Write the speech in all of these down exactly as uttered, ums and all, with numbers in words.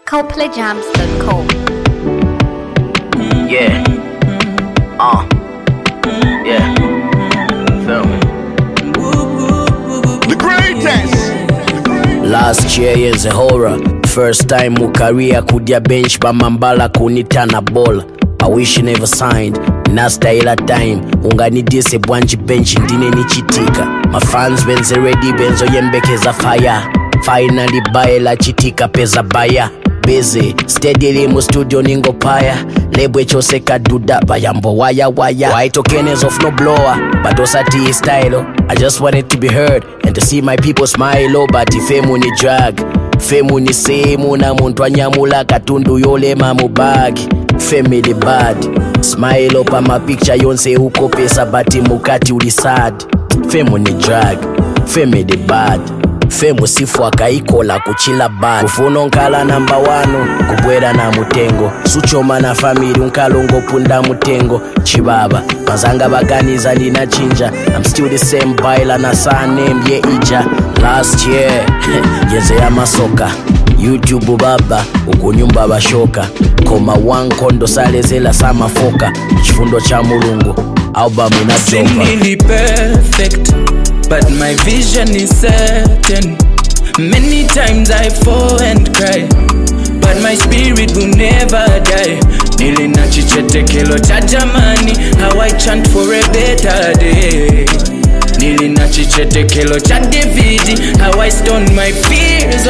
copley jams dot com. Yeah. Uh. Yeah. Feel me? The greatest. Last year is a horror. First time mu career kudia bench ba mambala kunitana bola. I wish you never signed. Nasta ila time unganidise bwanji bench ndine nichitika. My fans benze ready benzo yembekeza fire. Finally baela chitika peza baya. Busy steadily mu studio ningo paya. Lebwe chose kaduda bayambo waya waya. Why tokenes of no blower but osati style. I just wanted to be heard and to see my people smile. Oh but ifemu ni drag. Femu ni semu na muntu anyamula katundu yole mamu bagi. Family bad. Smile up on my picture yonse uko pesa bati mukati ulisad. Femu ni drag. Family bad. Femu sifu akaikola kuchila bad. Kufuno nkala namba wano kubwera na mutengo. Suchoma na family unkalongo punda mutengo. Chibaba mazanga baganiza nina chinja. I'm still the same baila na saa name ye ija. Last year yeze ya masoka. YouTube baba ukunyumba bashoka. Koma one kondo salezela sama foka. Chifundo cha mulungu album inajopa. Seemingly perfect, but my vision is certain. Many times I fall and cry, but my spirit will never die. Nili na chichete kelo cha jamani, how I chant for a better day. Nili na chichete kelo cha Davidi, how I stone my fears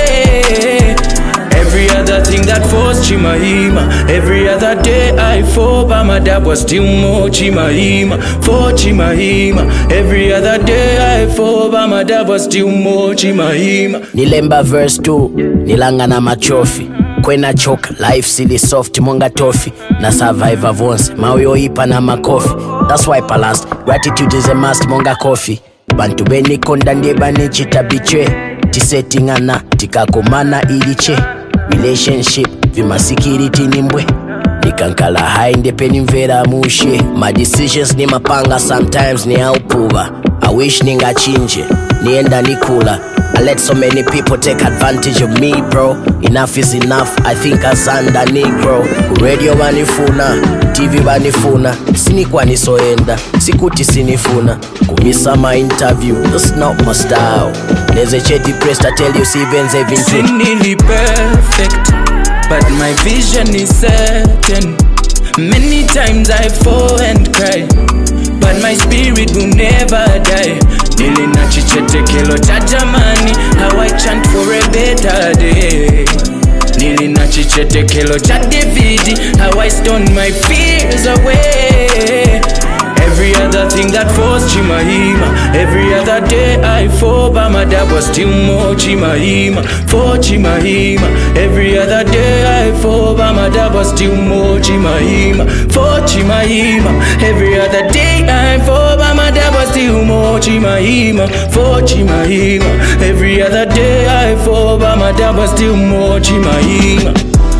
away. Every other thing that falls Chimahima. Every other day I fall, but my dad was still more Chimahima. For Chimahima. Every other day I fall, but my dad was still more Chimahima. Nilemba verse two, nilanga na machofi. Kwena choka, life silly soft, monga toffee. Na survivor vonse, mawyo ipa na makofi. That's why palast, gratitude is a must, monga coffee. Bantu beni konda ndeba ni chitabiche. Tisetingana, tikakomana iliche. Relationship, vimasikiriti nimbwe. Nikankala high ndepeni mvera mushe. My decisions ni mapanga, sometimes ni aupuva. I wish ninga chinje, nienda nikula. I let so many people take advantage of me, bro. Enough is enough, I think asanda negro. Radio banifuna, T V banifuna. Sinikwa nisoenda, sikuti sinifuna. Kumisa my interview, that's not my style. Neze cheti pressed, I tell you see Benze vintage. Seemingly perfect, but my vision is certain. Many times I fall and cry, but my spirit will never die. Nili na chichete kelo cha jamani, how I chant for a better day. Nili na chichete kelo cha Davidi, how I stone my fears away. Every other thing that falls Chimahima. Every other day I fall, but my dad was still more Chimahima. For Chimahima. Every other day I fall, but my dad was still more Chimahima. For Chimahima. Every other day I fall, but my dad was still more Chimahima. For Chimahima. Every other day I fall, but my dad was still more Chimahima.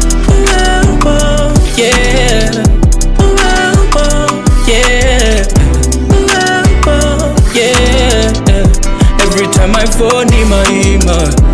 Yeah. Yeah, yeah, yeah. Every time I fall, ni mahima.